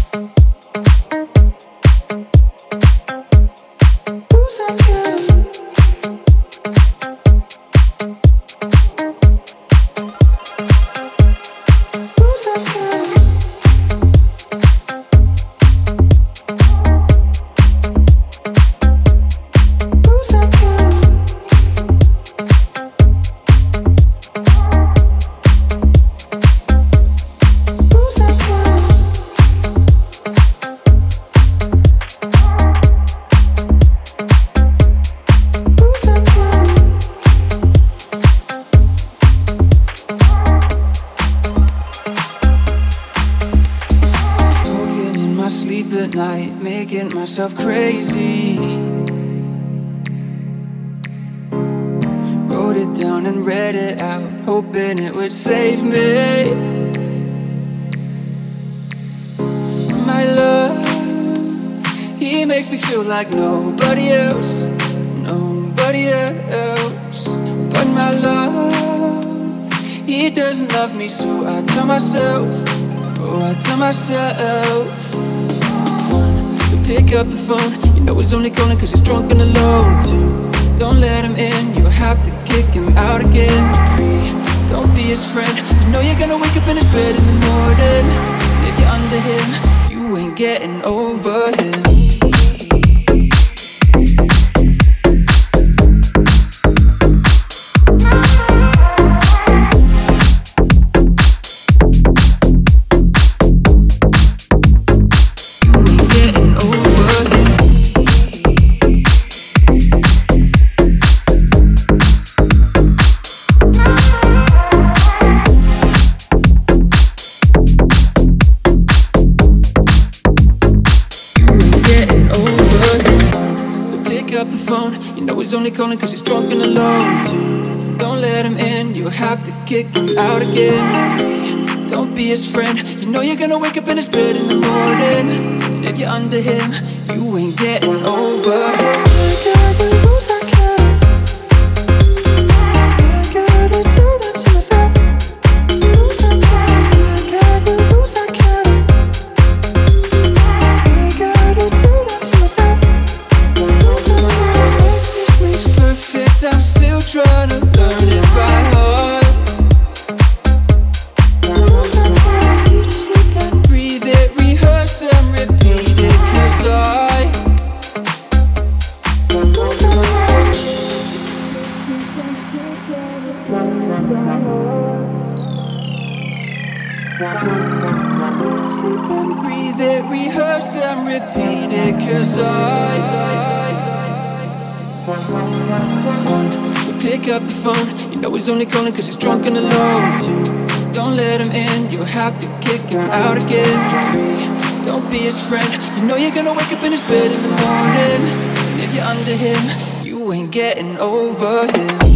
Making myself crazy. Wrote it down and read it out, hoping it would save me. My love, he makes me feel like nobody else, nobody else. But my love, he doesn't love me, so I tell myself, oh, I tell myself. Pick up the phone, you know he's only calling cause he's drunk and alone. 2, don't let him in, you'll have to kick him out again. 3, don't be his friend, you know you're gonna wake up in his bed in the morning. And if you're under him, you ain't getting over him. He's only calling cause he's drunk and alone. 2, don't let him in, you'll have to kick him out again. 3, don't be his friend, you know you're gonna wake up in his bed in the morning. And if you're under him, you ain't getting over him. I gotta lose, I gotta tell that to myself. Lose, I gotta lose, I gotta tell that to myself. I'm still trying to learn it by heart. Eat, sleep and breathe it, rehearse and repeat it. Cause sleep and breathe it, rehearse and repeat it. Cause pick up the phone, you know he's only calling cause he's drunk and alone. 2, don't let him in, you'll have to kick him out again. 3, don't be his friend, you know you're gonna wake up in his bed in the morning. And if you're under him, you ain't getting over him.